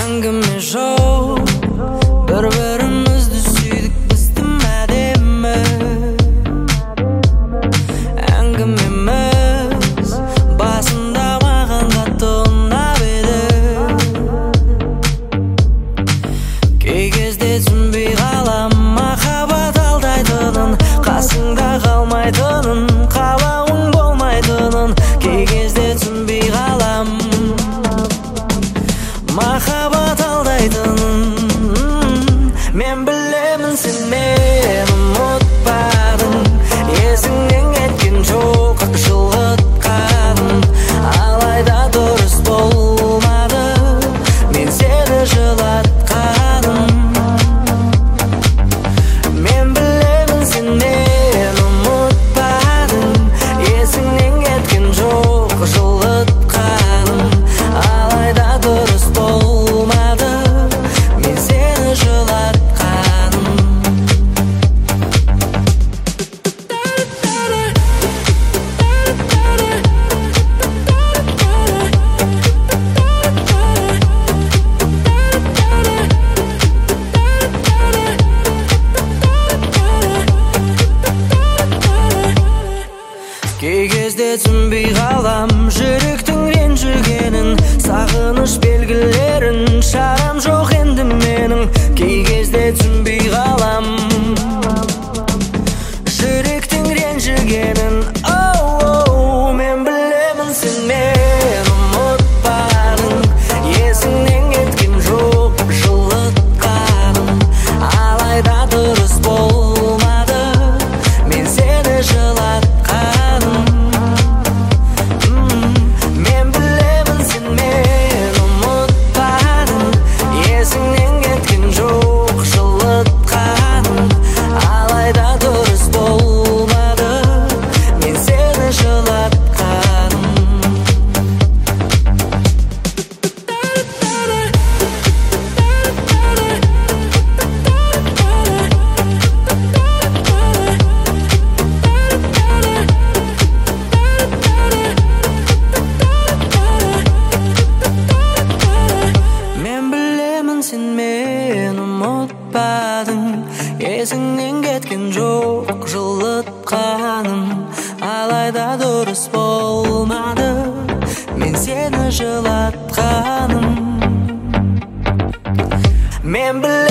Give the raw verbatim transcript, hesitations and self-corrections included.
әңгіме жоқ, бір-бірімізді сүйдік біздің әдемі. Әңгімеміз басында маған қатты ұнап еді. Кей кезде түсінбей қалам махаббат алдайтынын, қасыңда қалмайтынын, қалауың болмайтынын. Кей кезде түсінбей қалам махаббат алдайтынын. Мен білемін сен мені ұмытпадың, есіңнен кеткен жоқ жылғытқаным. Алайда дұрыс болмады мен сені жылатқаным. Мен білемін сен мені ұмытпадың, есіңнен кеткен жоқ жылғытқаным. Алайда дұрыс болмады мен сені жылатқаным. Кей кезде түсінбей қалам жүректің ренжігенін, сағыныш белгілерін, шарам жоқ енді менің. Кей кезде түсінбей қалам жүректің ренжігенін. Оу, мен білемін сен мені ұмытпадың, есіңнен кеткен жоқ жылытқаным. Алайда дұрыс болмады мен сені жылатқаным. Мен білемін сен мені ұмытпадың, есіңнен кеткен жоқ жылытқаным. Алайда дұрыс болмады мен сені жылатқаным. Мен білемін сен мені ұмытпадың, есіңнен кеткен жоқ жылытқаным. Алайда дұрыс болмады мен сені жылатқаным. Мен білемін